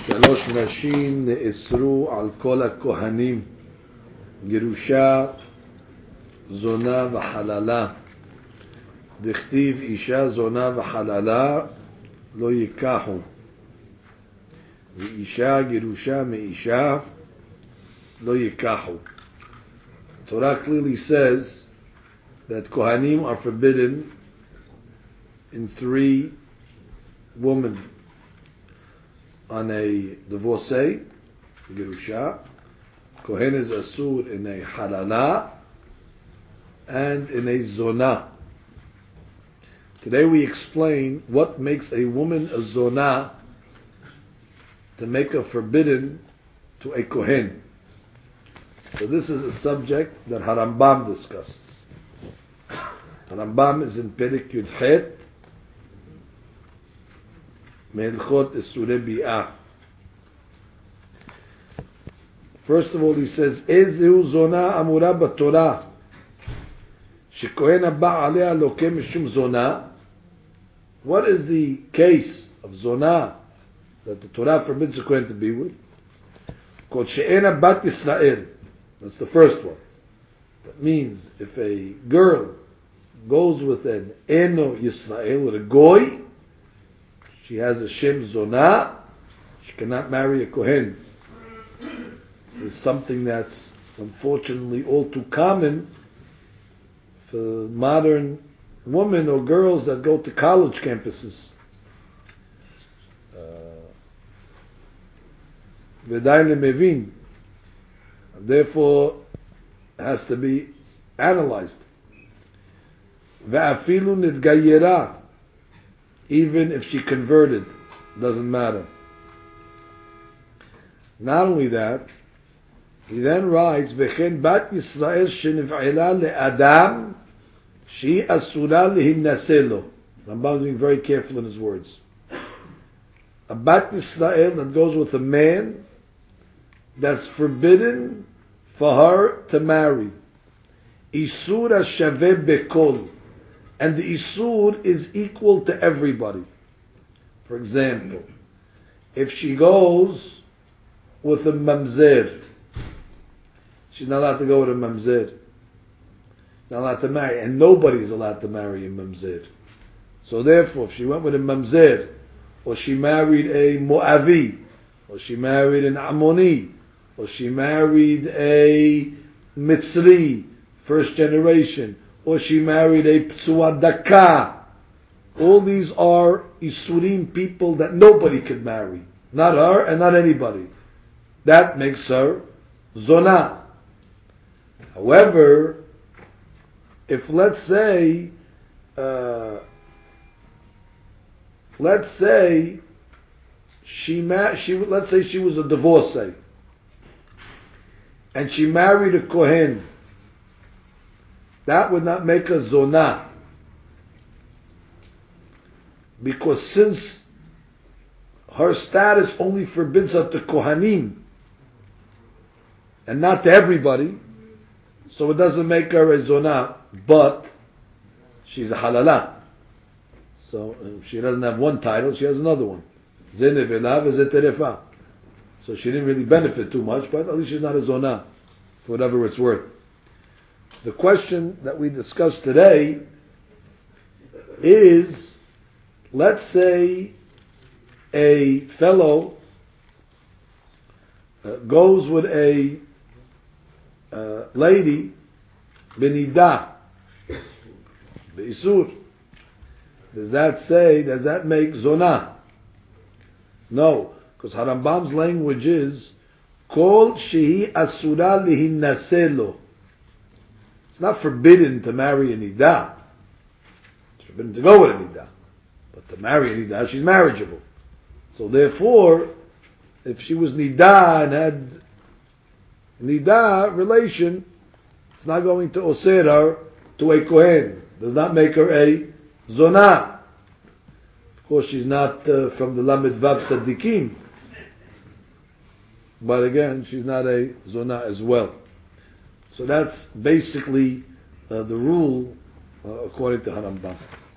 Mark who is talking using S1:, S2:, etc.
S1: שלוש נשים נאסרו על כל הכהנים, גירושה, זונה וחללה. דכתיב אישה זונה וחללה לא ייקחו, ואישה גירושה מאישה לא ייקחו. Torah clearly says that Kohanim are forbidden in 3 women: on a divorcee, Gerusha, Kohen is Asur in a Halala, and in a Zonah. Today we explain what makes a woman a Zonah to make her forbidden to a Kohen. So this is a subject that Harambam discusses. Harambam is in Perek Yud Het, Me'ilchot Isurei Bi'ah. First of all, he says, Ezehu Zonah Amura B'Torah, Shekohen Haba Alea Loke Mishum Zonah. What is the case of Zonah that the Torah forbids a Kohen to be with? Called She'ena Bat Yisrael. That's the first one. That means if a girl goes with an Eno Yisrael, with a Goy, she has a Shem Zonah, she cannot marry a Kohen. This is something that's unfortunately all too common for modern women or girls that go to college campuses. V'dayin lemevin. Therefore, it has to be analyzed. Ve'afilu nitgayera. Even if she converted, doesn't matter. Not only that, he then writes, V'chen bat Yisrael sheniv'ela le'adam she asura lehinnaselo. Rambam is being very careful in his words. A bat Yisrael that goes with a man that's forbidden for her to marry. Isur shaveh bekol. And the Isur is equal to everybody. For example, if she goes with a mamzer, she's not allowed to go with a mamzer. Not allowed to marry, and nobody's allowed to marry a mamzer. So therefore, if she went with a mamzer, or she married a Moavi, or she married an Ammoni, or she married a Mitzri, first generation, or she married a Ptsua Daka. All these are Isurim, people that nobody could marry. Not her and not anybody. That makes her Zonah. However, if let's say she was a divorcee and she married a Kohen, that would not make her Zonah. Because since her status only forbids her to Kohanim and not to everybody, so it doesn't make her a Zonah, but she's a Halala. So if she doesn't have one title, she has another one. Zenevelav is a Terefa. So she didn't really benefit too much, but at least she's not a Zonah, for whatever it's worth. The question that we discussed today is, let's say a fellow goes with a lady, Benida, Be'isur. Does that make Zonah? No, because Harambam's language is, Kol shehi asura lihinnaselo. It's not forbidden to marry a Nida. It's forbidden to go with a Nida. But to marry a Nida, she's marriageable. So therefore, if she was Nida and had Nida relation, it's not going to oser her to a Kohen. Does not make her a Zonah. Of course, she's not from the Lamed Vav Tzadikim. But again, she's not a Zonah as well. So that's basically the rule according to Harambam.